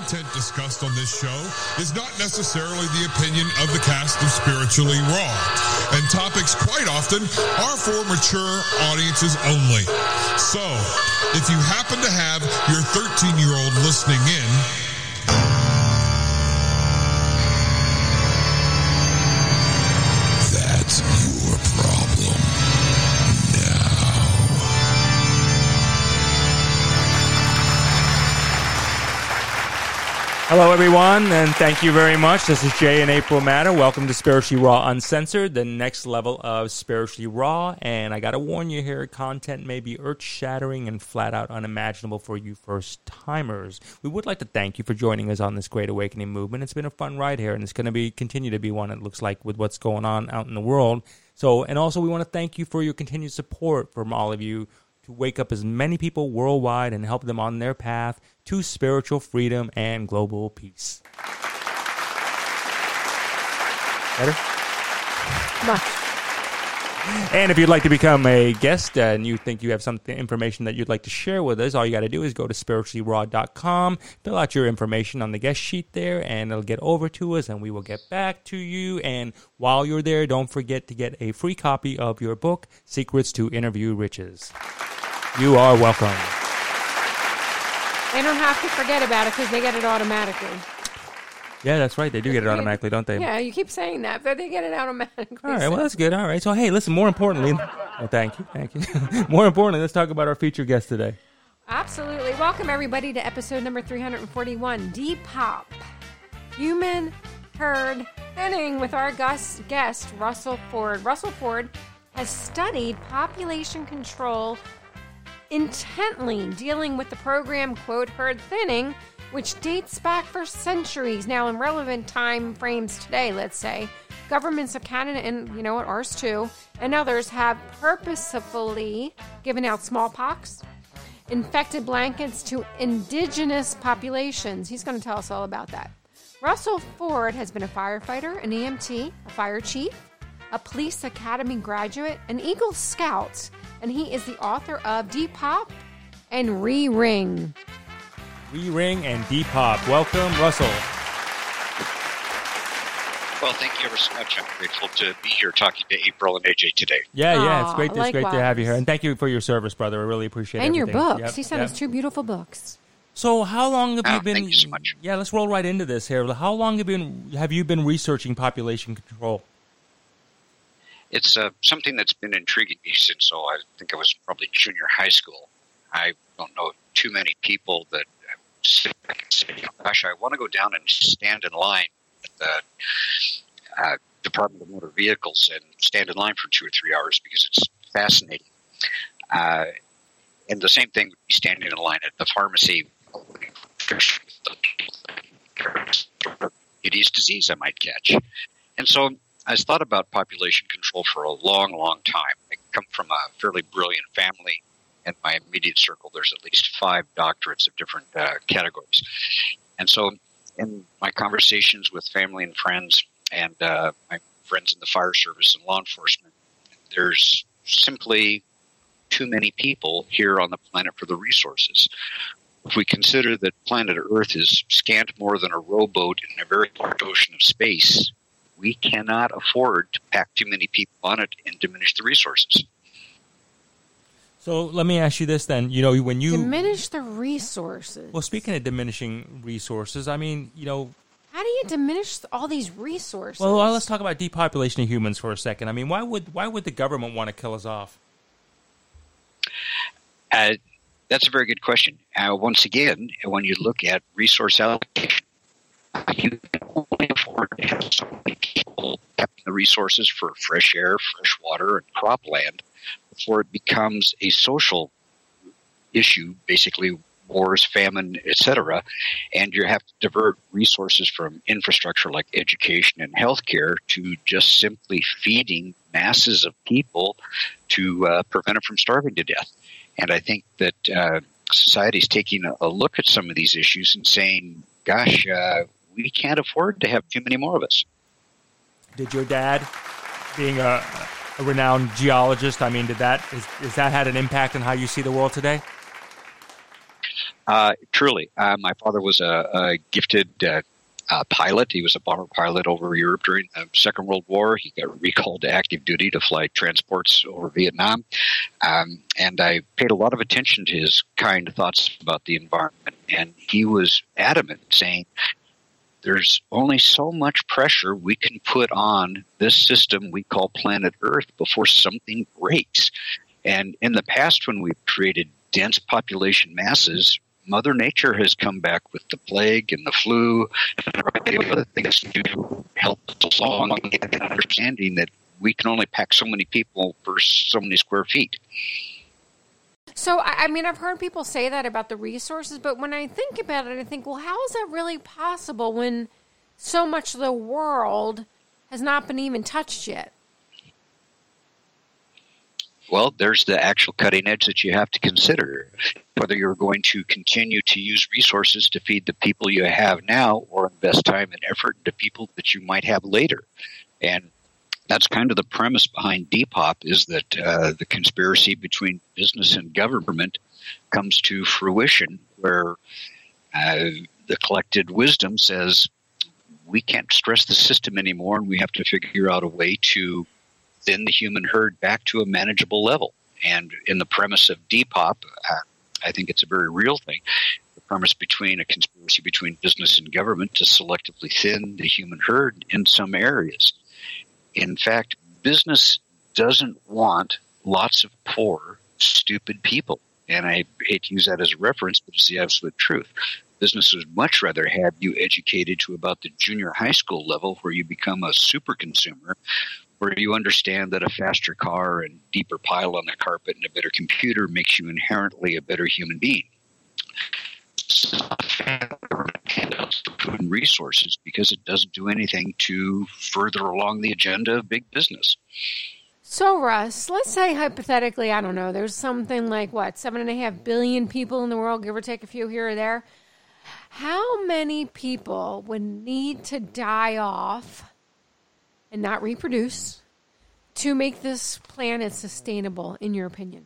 content discussed on this show is not necessarily the opinion of the cast of Spiritually Raw, and topics quite often are for mature audiences only. So, if you happen to have your 13-year-old listening in, that's your problem now. Hello, everyone, and thank you very much. This is Jay and April Matter. Welcome to Spiritually Raw Uncensored, the next level of Spiritually Raw. And I got to warn you here, content may be earth-shattering and flat-out unimaginable for you first-timers. We would like to thank you for joining us on this Great Awakening movement. It's been a fun ride here, and it's going to continue to be one, it looks like, with what's going on out in the world. And also we want to thank you for your continued support from all of you to wake up as many people worldwide and help them on their path to spiritual freedom and global peace. Better? Much. And if you'd like to become a guest and you think you have some information that you'd like to share with us, all you got to do is go to spirituallyraw.com, fill out your information on the guest sheet there, and it'll get over to us, and we will get back to you. And while you're there, don't forget to get a free copy of your book, Secrets to Interview Riches. You are welcome. They don't have to forget about it because they get it automatically. Yeah, that's right. They do get it automatically, don't they? Yeah, you keep saying that, but they get it automatically. All right, well, that's good. All right. So, hey, listen, more importantly... Oh, thank you. More importantly, let's talk about our featured guest today. Absolutely. Welcome, everybody, to episode number 341, Depop, Human Herd Thinning, with our guest, Russell Ford. Russell Ford has studied population control intently, dealing with the program, quote, herd thinning, which dates back for centuries. Now, in relevant time frames today, let's say, governments of Canada and, ours too, and others have purposefully given out smallpox, infected blankets to indigenous populations. He's going to tell us all about that. Russell Ford has been a firefighter, an EMT, a fire chief, a police academy graduate, an Eagle Scout, and he is the author of Depop and Re-Ring. Re-Ring and Depop. Welcome, Russell. Well, thank you ever so much. I'm grateful to be here talking to April and AJ today. Yeah, it's great. It's great to have you here, and thank you for your service, brother. I really appreciate it. And everything. Your books. Yep. He sent us 2 beautiful books. So, how long have you been? Thank you so much. Yeah, let's roll right into this here. How long have you been researching population control? It's something that's been intriguing me since, I think I was probably junior high school. I don't know too many people that sit back and say, gosh, I want to go down and stand in line at the Department of Motor Vehicles and stand in line for 2 or 3 hours because it's fascinating. And the same thing would be standing in line at the pharmacy. Diabetes disease I might catch. And so I thought about population control for a long, long time. I come from a fairly brilliant family. In my immediate circle, there's at least 5 doctorates of different categories. And so in my conversations with family and friends and my friends in the fire service and law enforcement, there's simply too many people here on the planet for the resources. If we consider that planet Earth is scant more than a rowboat in a very large ocean of space, we cannot afford to pack too many people on it and diminish the resources. So let me ask you this then. When you... Diminish the resources. Well, speaking of diminishing resources, I mean, How do you diminish all these resources? Well, let's talk about depopulation of humans for a second. I mean, why would the government want to kill us off? That's a very good question. Once again, when you look at resource allocation, you can only afford to have so many people having the resources for fresh air, fresh water, and cropland before it becomes a social issue, basically wars, famine, etc., and you have to divert resources from infrastructure like education and healthcare to just simply feeding masses of people to prevent them from starving to death. And I think that society is taking a look at some of these issues and saying, gosh, we can't afford to have too many more of us. Did your dad, being a renowned geologist, I mean, has that had an impact on how you see the world today? Truly. My father was a gifted pilot. He was a bomber pilot over Europe during the Second World War. He got recalled to active duty to fly transports over Vietnam. And I paid a lot of attention to his kind thoughts about the environment. And he was adamant, saying, there's only so much pressure we can put on this system we call planet Earth before something breaks. And in the past, when we've created dense population masses, Mother Nature has come back with the plague and the flu and a variety of other things to help us along in understanding that we can only pack so many people per so many square feet. So, I mean, I've heard people say that about the resources, but when I think about it, I think, well, how is that really possible when so much of the world has not been even touched yet? Well, there's the actual cutting edge that you have to consider, whether you're going to continue to use resources to feed the people you have now or invest time and effort into people that you might have later. And that's kind of the premise behind Depop, is that the conspiracy between business and government comes to fruition, where the collected wisdom says we can't stress the system anymore and we have to figure out a way to thin the human herd back to a manageable level. And in the premise of Depop, I think it's a very real thing. The premise between a conspiracy between business and government to selectively thin the human herd in some areas. In fact, business doesn't want lots of poor, stupid people. And I hate to use that as a reference, but it's the absolute truth. Business would much rather have you educated to about the junior high school level, where you become a super consumer, where you understand that a faster car and deeper pile on the carpet and a better computer makes you inherently a better human being. Handouts for food and resources, because it doesn't do anything to further along the agenda of big business. So, Russ, let's say hypothetically, I don't know, there's something like, 7.5 billion people in the world, give or take a few here or there. How many people would need to die off and not reproduce to make this planet sustainable, in your opinion?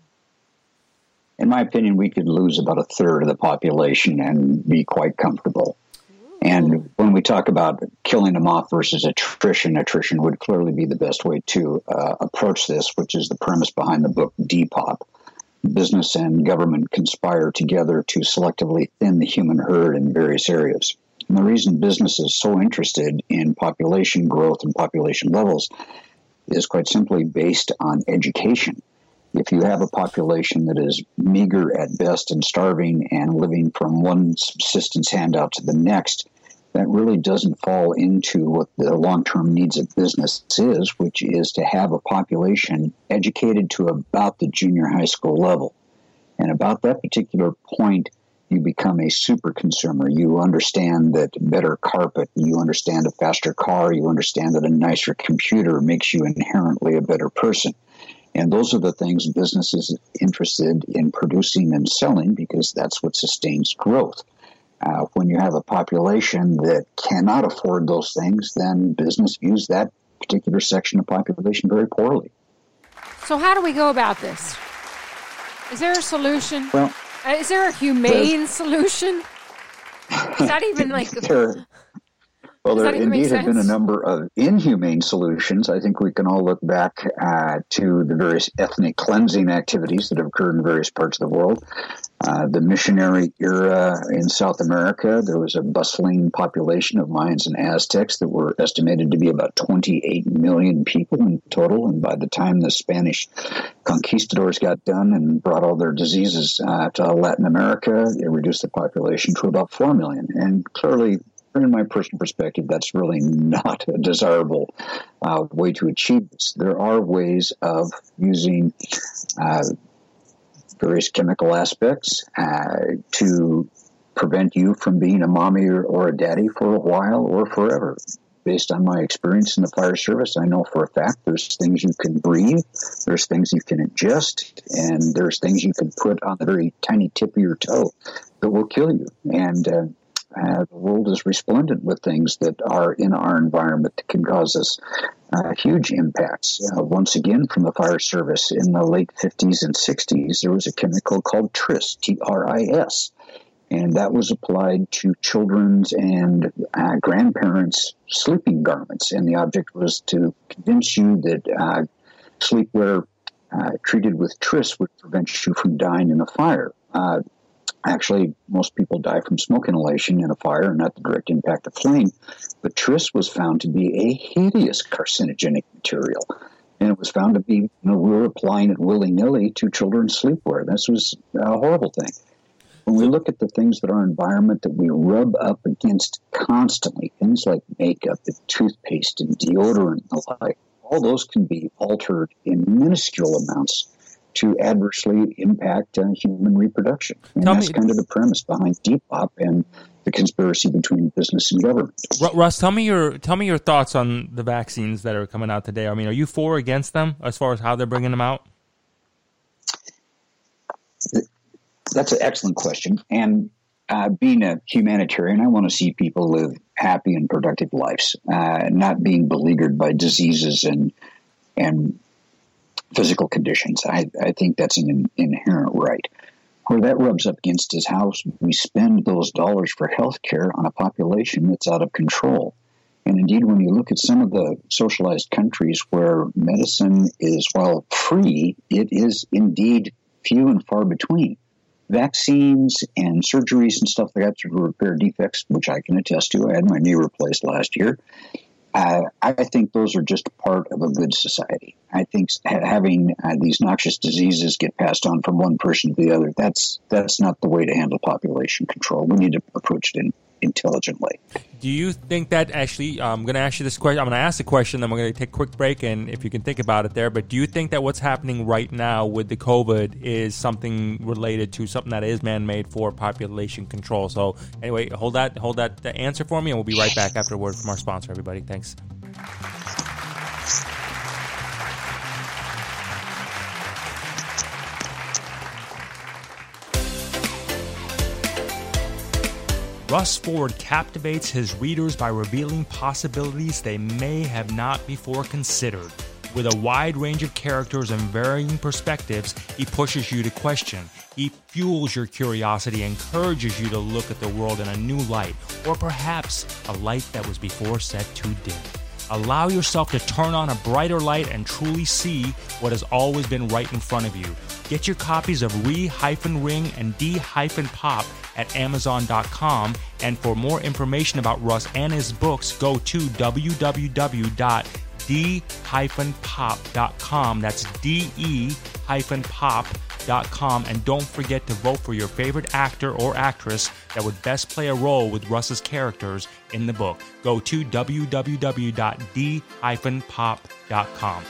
In my opinion, we could lose about a third of the population and be quite comfortable. Ooh. And when we talk about killing them off versus attrition would clearly be the best way to approach this, which is the premise behind the book Depop. Business and government conspire together to selectively thin the human herd in various areas. And the reason business is so interested in population growth and population levels is quite simply based on education. If you have a population that is meager at best and starving and living from one subsistence handout to the next, that really doesn't fall into what the long-term needs of business is, which is to have a population educated to about the junior high school level. And about that particular point, you become a super consumer. You understand that better carpet, you understand a faster car, you understand that a nicer computer makes you inherently a better person. And those are the things business is interested in producing and selling, because that's what sustains growth. When you have a population that cannot afford those things, then business views that particular section of population very poorly. So how do we go about this? Is there a solution? Well, is there a humane solution? Is that even like... Well, there indeed have been a number of inhumane solutions. I think we can all look back to the various ethnic cleansing activities that have occurred in various parts of the world. The missionary era in South America, there was a bustling population of Mayans and Aztecs that were estimated to be about 28 million people in total. And by the time the Spanish conquistadors got done and brought all their diseases to Latin America, it reduced the population to about 4 million. And clearly, in my personal perspective, that's really not a desirable way to achieve this. There are ways of using various chemical aspects to prevent you from being a mommy or a daddy for a while or forever. Based on my experience in the fire service, I know for a fact there's things you can breathe, there's things you can ingest, and there's things you can put on the very tiny tip of your toe that will kill you. And the world is resplendent with things that are in our environment that can cause us huge impacts. Once again, from the fire service, in the late 50s and 60s, there was a chemical called TRIS, T-R-I-S. And that was applied to children's and grandparents' sleeping garments. And the object was to convince you that sleepwear treated with tris would prevent you from dying in a fire. Actually, most people die from smoke inhalation in a fire, not the direct impact of flame. But tris was found to be a hideous carcinogenic material. And it was found to be, we were applying it willy-nilly to children's sleepwear. This was a horrible thing. When we look at the things that our environment that we rub up against constantly, things like makeup and toothpaste and deodorant and the like, all those can be altered in minuscule amounts to adversely impact human reproduction. And that's kind of the premise behind Depop and the conspiracy between business and government. Russ, tell me your thoughts on the vaccines that are coming out today. I mean, are you for or against them as far as how they're bringing them out? That's an excellent question. And being a humanitarian, I want to see people live happy and productive lives, not being beleaguered by diseases and physical conditions. I think that's an inherent right. Where that rubs up against is how we spend those dollars for health care on a population that's out of control. And indeed, when you look at some of the socialized countries where medicine is, while free, it is indeed few and far between. Vaccines and surgeries and stuff like that to repair defects, which I can attest to. I had my knee replaced last year. I think those are just part of a good society. I think having these noxious diseases get passed on from one person to the other, that's not the way to handle population control. We need to approach it intelligently. Do you think that actually, I'm going to ask you this question, I'm going to ask the question, then we're going to take a quick break, and if you can think about it there, but do you think that what's happening right now with the COVID is something related to something that is man-made for population control? So anyway, hold that answer for me, and we'll be right back after a word from our sponsor, everybody. Thanks. Russ Ford captivates his readers by revealing possibilities they may have not before considered. With a wide range of characters and varying perspectives, he pushes you to question. He fuels your curiosity and encourages you to look at the world in a new light, or perhaps a light that was before set too dim. Allow yourself to turn on a brighter light and truly see what has always been right in front of you. Get your copies of Re-Ring and D-Pop at Amazon.com. And for more information about Russ and his books, go to www.d-pop.com. That's de-pop.com. And don't forget to vote for your favorite actor or actress that would best play a role with Russ's characters in the book. Go to www.d-pop.com.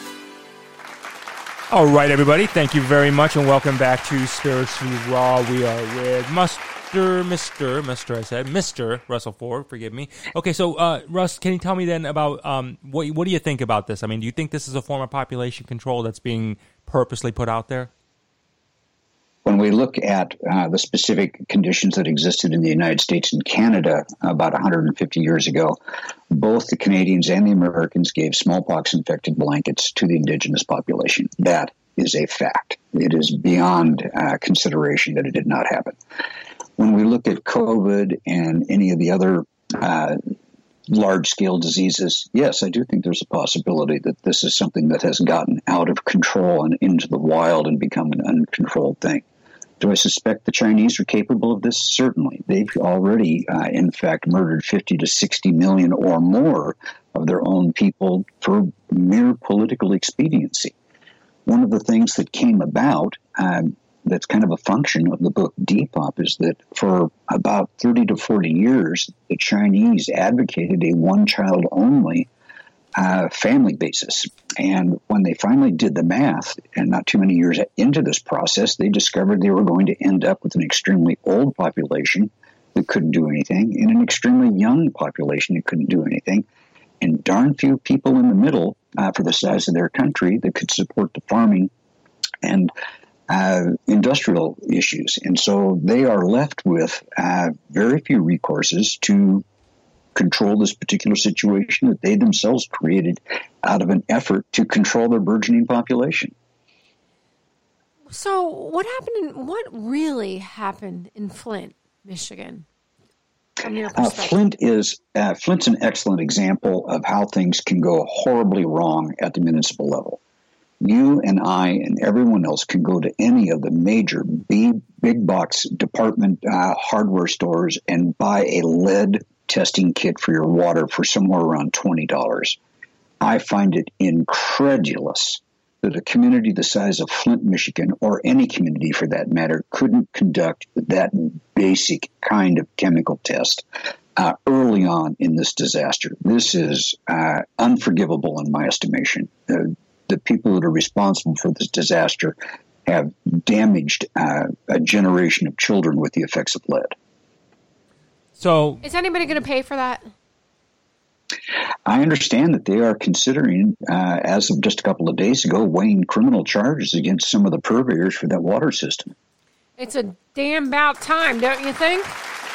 All right, everybody. Thank you very much, and welcome back to Spiritually Raw. We are with Mr. Russell Ford. Forgive me. Okay, so Russ, can you tell me then about what do you think about this? I mean, do you think this is a form of population control that's being purposely put out there? When we look at the specific conditions that existed in the United States and Canada about 150 years ago, both the Canadians and the Americans gave smallpox-infected blankets to the indigenous population. That is a fact. It is beyond consideration that it did not happen. When we look at COVID and any of the other large-scale diseases, yes, I do think there's a possibility that this is something that has gotten out of control and into the wild and become an uncontrolled thing. Do I suspect the Chinese are capable of this? Certainly. They've already, in fact, murdered 50 to 60 million or more of their own people for mere political expediency. One of the things that came about that's kind of a function of the book Depop is that for about 30 to 40 years, the Chinese advocated a one-child-only family basis. And when they finally did the math, and not too many years into this process, they discovered they were going to end up with an extremely old population that couldn't do anything, and an extremely young population that couldn't do anything, and darn few people in the middle for the size of their country that could support the farming and industrial issues. And so they are left with very few recourses to control this particular situation that they themselves created out of an effort to control their burgeoning population. So what really happened in Flint Michigan? From your perspective? Flint's an excellent example of how things can go horribly wrong at the municipal level. You and I and everyone else can go to any of the major big box department hardware stores and buy a lead testing kit for your water for somewhere around $20. I find it incredulous that a community the size of Flint, Michigan, or any community for that matter, couldn't conduct that basic kind of chemical test early on in this disaster. This is unforgivable in my estimation. The people that are responsible for this disaster have damaged a generation of children with the effects of lead. So, is anybody going to pay for that? I understand that they are considering, as of just a couple of days ago, weighing criminal charges against some of the purveyors for that water system. It's a damn about time, don't you think?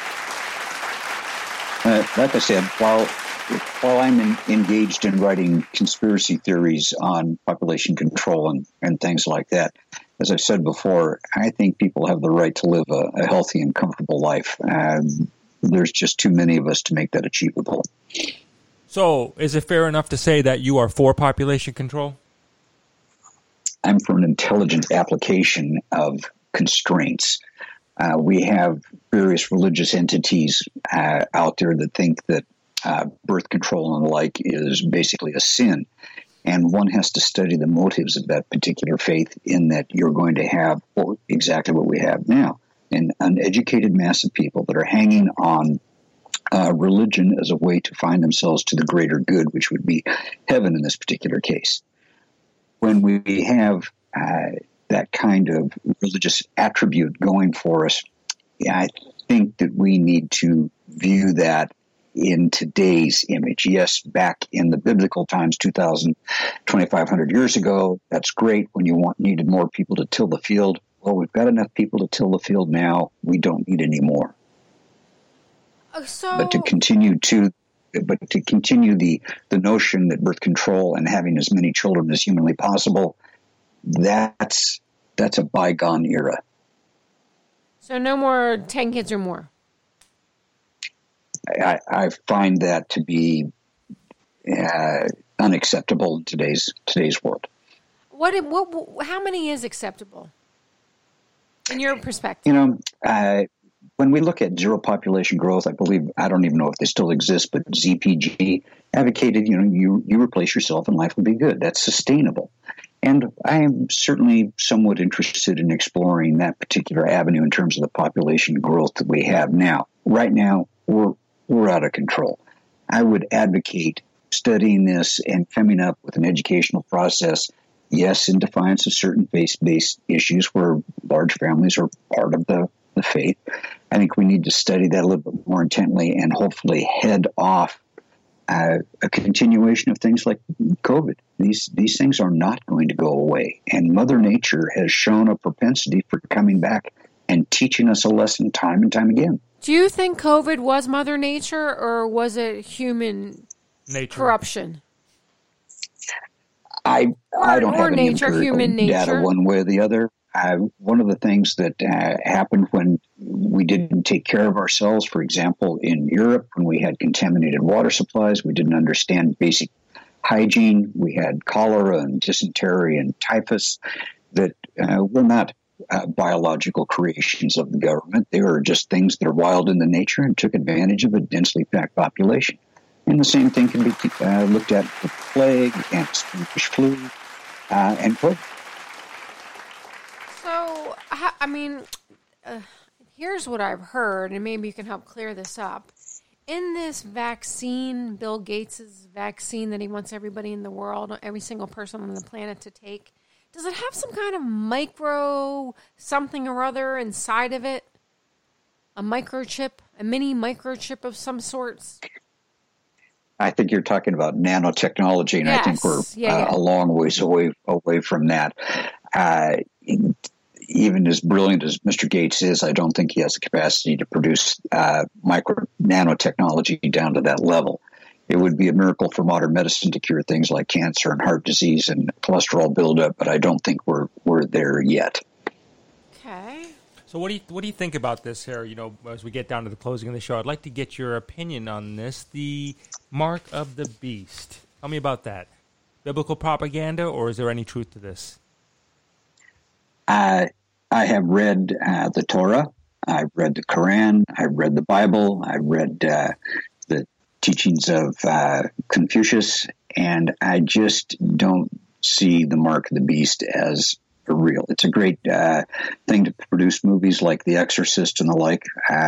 Like I said, while I'm engaged in writing conspiracy theories on population control and things like that, as I've said before, I think people have the right to live a healthy and comfortable life. There's just too many of us to make that achievable. So, is it fair enough to say that you are for population control? I'm for an intelligent application of constraints. We have various religious entities out there that think that birth control and the like is basically a sin. And one has to study the motives of that particular faith in that you're going to have exactly what we have now. An uneducated mass of people that are hanging on religion as a way to find themselves to the greater good, which would be heaven in this particular case. When we have that kind of religious attribute going for us, I think that we need to view that in today's image. Yes, back in the biblical times, 2,500 years ago, that's great when you needed more people to till the field. Well, we've got enough people to till the field now. We don't need any more. But to continue the notion that birth control and having as many children as humanly possible, that's a bygone era. So no more 10 kids or more. I find that to be unacceptable in today's world. How many is acceptable in your perspective? When we look at zero population growth, I don't even know if they still exist, but ZPG advocated, you replace yourself and life will be good. That's sustainable. And I am certainly somewhat interested in exploring that particular avenue in terms of the population growth that we have now. Right now, we're out of control. I would advocate studying this and coming up with an educational process, yes, in defiance of certain faith-based issues where large families are part of the faith. I think we need to study that a little bit more intently and hopefully head off a continuation of things like COVID. These things are not going to go away. And Mother Nature has shown a propensity for coming back and teaching us a lesson time and time again. Do you think COVID was Mother Nature or was it human corruption? I don't have any human data one way or the other. One of the things that happened when we didn't take care of ourselves, for example, in Europe, when we had contaminated water supplies, we didn't understand basic hygiene. We had cholera and dysentery and typhus that were not biological creations of the government. They were just things that are wild in the nature and took advantage of a densely packed population. And the same thing can be looked at with plague and Spanish flu and COVID. So, here's what I've heard, and maybe you can help clear this up. In this vaccine, Bill Gates' vaccine that he wants everybody in the world, every single person on the planet to take, does it have some kind of micro something or other inside of it? A microchip? A mini microchip of some sorts? I think you're talking about nanotechnology, and yes, I think we're a long ways away from that. Even as brilliant as Mr. Gates is, I don't think he has the capacity to produce nanotechnology down to that level. It would be a miracle for modern medicine to cure things like cancer and heart disease and cholesterol buildup, but I don't think we're there yet. Okay. So what do you think about this here? You know, as we get down to the closing of the show, I'd like to get your opinion on this. The mark of the beast. Tell me about that. Biblical propaganda, or is there any truth to this? I have read the Torah. I've read the Quran. I've read the Bible. I've read the teachings of Confucius, and I just don't see the mark of the beast as real. It's a great thing to produce movies like The Exorcist and the like.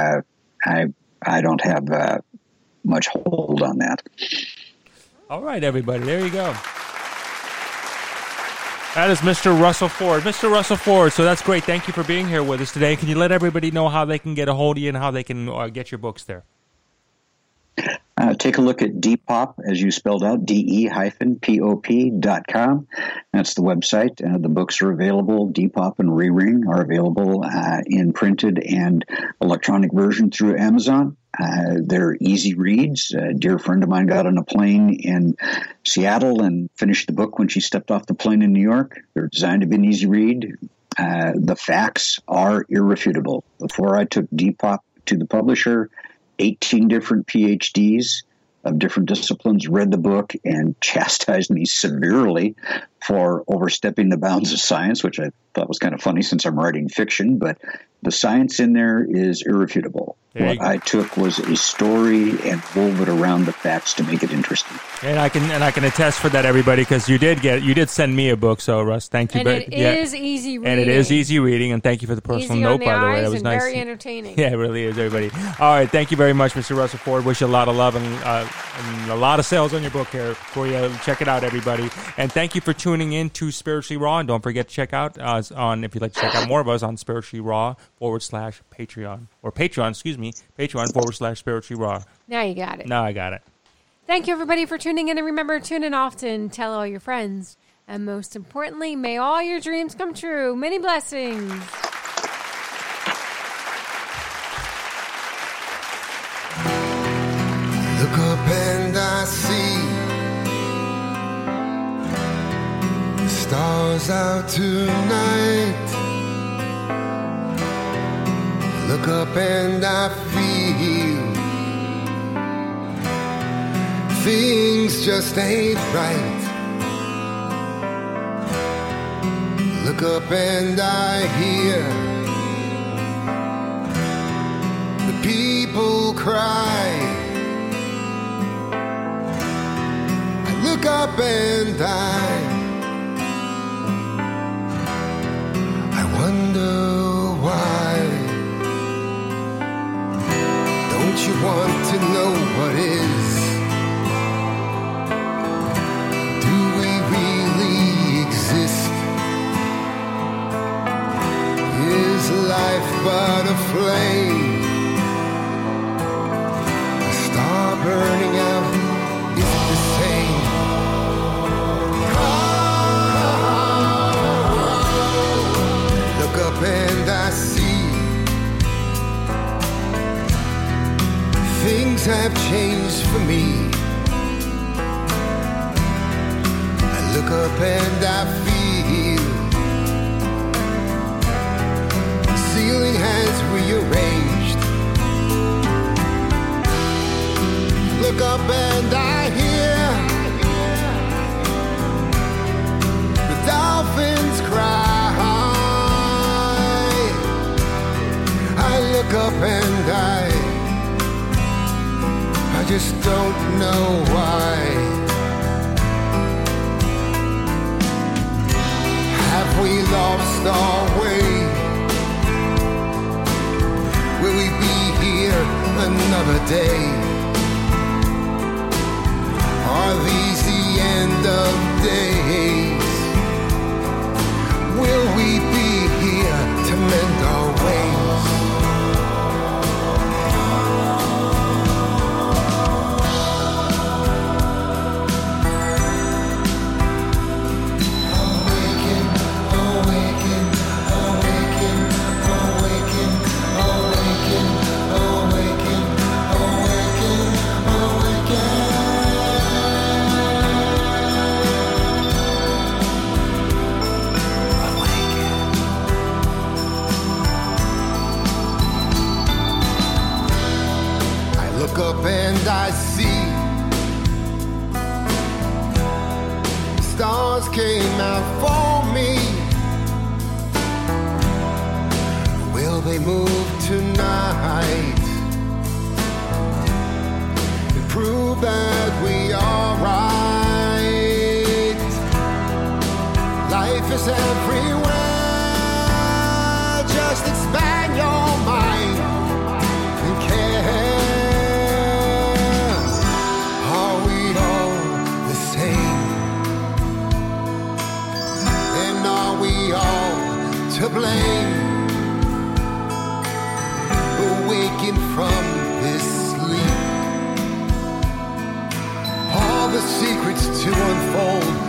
I don't have much hold on that. All right, everybody, there you go. That is Mr. Russell Ford. Mr. Russell Ford, so that's great. Thank you for being here with us today. Can you let everybody know how they can get a hold of you and how they can get your books there? Take a look at Depop, as you spelled out, de-pop.com. That's the website. The books are available. Depop and Re-Ring are available in printed and electronic version through Amazon. They're easy reads. A dear friend of mine got on a plane in Seattle and finished the book when she stepped off the plane in New York. They're designed to be an easy read. The facts are irrefutable. Before I took Depop to the publisher, 18 different PhDs of different disciplines read the book and chastised me severely for overstepping the bounds of science, which I thought was kind of funny since I'm writing fiction, but the science in there is irrefutable. What I took was a story and wove it around the facts to make it interesting. And I can attest for that, everybody, because you did send me a book. So Russ, thank you. And it is easy reading. And it is easy reading. And thank you for the personal easy note, on the by the way. eyes That was and nice. very entertaining. Yeah, it really is, everybody. All right, thank you very much, Mr. Russell Ford. Wish you a lot of love and a lot of sales on your book here for you. Check it out, everybody. And thank you for tuning in to Spiritually Raw. And don't forget to check out us on, if you'd like to check out more of us, on Spiritually Raw /Patreon. Or Patreon, Patreon.com/Spiritually Raw. Now you got it. Now I got it. Thank you, everybody, for tuning in. And remember, tune in often. Tell all your friends. And most importantly, may all your dreams come true. Many blessings. Look up and I see the stars out tonight. Look up and I feel things just ain't right. Look up and I hear the people cry. I look up and I wonder why. Don't you want to know what is? Do we really exist? Is life but a flame? A star burning out, is it the same? Look up and I see things have changed for me. I look up and I feel the ceiling has rearranged. Look up and I hear the dolphins cry. I look up and I just don't know why. Have we lost our way? Will we be here another day? Are these the end of days? Will we be here to mend our ways? look up and I see the stars came out for me. Will they move tonight and prove that we are right? Life is everywhere. Just expand your mind and care. Are we all the same? And are we all to blame? Awaken from this sleep. All the secrets to unfold